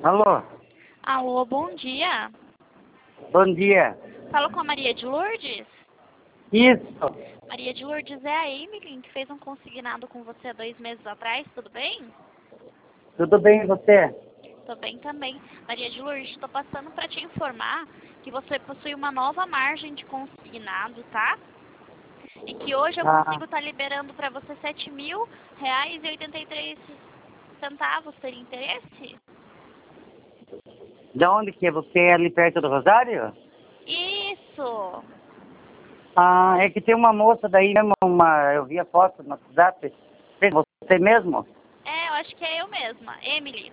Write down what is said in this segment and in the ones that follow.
Alô, Alô, bom dia. bom dia. Falo com a Maria de Lourdes? Isso, Maria de Lourdes é a Emily, que fez um consignado com você há 2 meses atrás, tudo bem? tudo bem e você? Tô bem também. Maria de Lourdes, estou passando para te informar que você possui uma nova margem de consignado, tá? E que hoje eu Ah, consigo estar liberando para você R$ 7.000,83. Teria interesse? de onde que é você? É ali perto do Rosário? Isso! Ah, é que tem uma moça daí mesmo, eu vi a foto no WhatsApp. Você mesmo? É, eu acho que é eu mesma, Emily.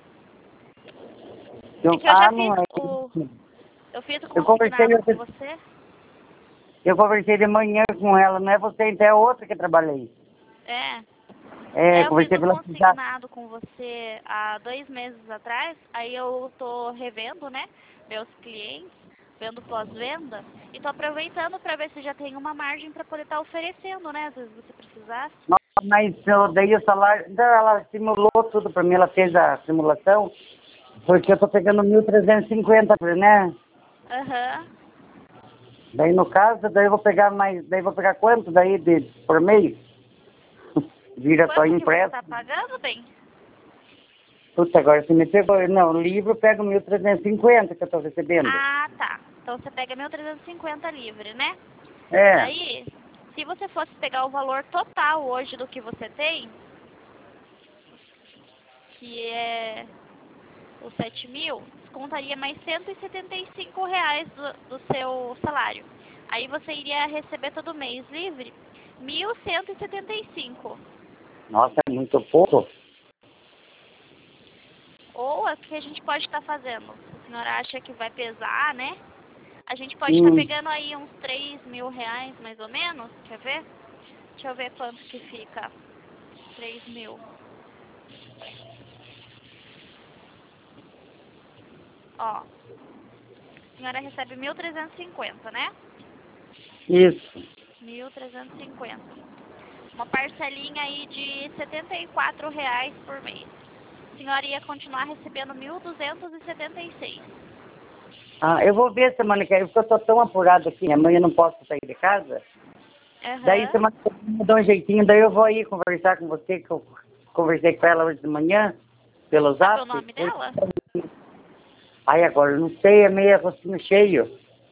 É Eu, que eu já não fiz é. eu fiz o Eu conversei, consignado com você. eu conversei de manhã com ela, não é você, então é outra que trabalhei. É. É, Eu fiz conversei o pela WhatsApp. consignado com você há 2 meses atrás. Aí eu tô revendo, né? Meus clientes, vendo pós-venda. E tô aproveitando para ver se já tem uma margem para poder estar oferecendo, né? Às vezes você precisasse. Mas daí o salário, então ela simulou tudo pra mim, ela fez a simulação, porque eu tô pegando 1.350, né? Aham. Daí no caso, daí eu vou pegar mais, daí eu vou pegar quanto daí por mês? Vira só Quanto que você tá empréstimo. pagando, bem? Puta, agora você me pegou. Não, livro eu pego 1.350 que eu tô recebendo. Ah, tá. Então você pega 1.350 livre, né? É. Daí, se você fosse pegar o valor total hoje do que você tem, que é os 7.000, descontaria mais R$ 175 do seu salário. Aí você iria receber todo mês livre 1.175. Nossa, é muito pouco. Ou o que a gente pode estar fazendo? Se a senhora acha que vai pesar, né? A gente pode estar Hum. pegando aí uns R$ 3.000 mais ou menos. Quer ver? Deixa eu ver quanto que fica. 3.000. Ó, a senhora recebe 1.350, né? Isso. 1.350. Uma parcelinha aí de R$ 74 por mês. A senhora ia continuar recebendo 1.276. Ah, eu vou ver semana que vem, porque eu tô tão apurado aqui, amanhã eu não posso sair de casa. Daí Aham. semana que vem eu dou um jeitinho, daí eu vou aí conversar com você, que eu conversei com ela hoje de manhã, pelo Sabe o zap. nome dela? Aí agora, eu não sei, é meio rostinho cheio.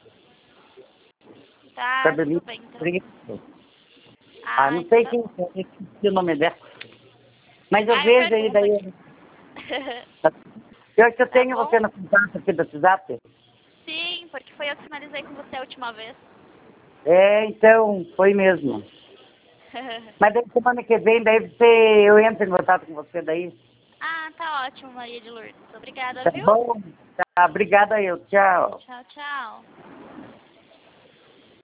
Tá, Sabe, tudo meio bem então. preto. Ah, Ah, não então sei tá quem bom. é, esqueci o nome dela. Mas eu Ah, eu vejo aí, pergunto daí. aqui. Eu acho que eu Tá tenho você bom? no contato aqui do WhatsApp. Sim, porque foi eu que finalizei com você a última vez. É, então, foi mesmo. Mas daí semana que vem, daí eu entro em contato com você daí. Ah, tá ótimo, Maria de Lourdes. Obrigada, Tá viu? bom? Tá, obrigada eu. Tchau. Tchau, tchau.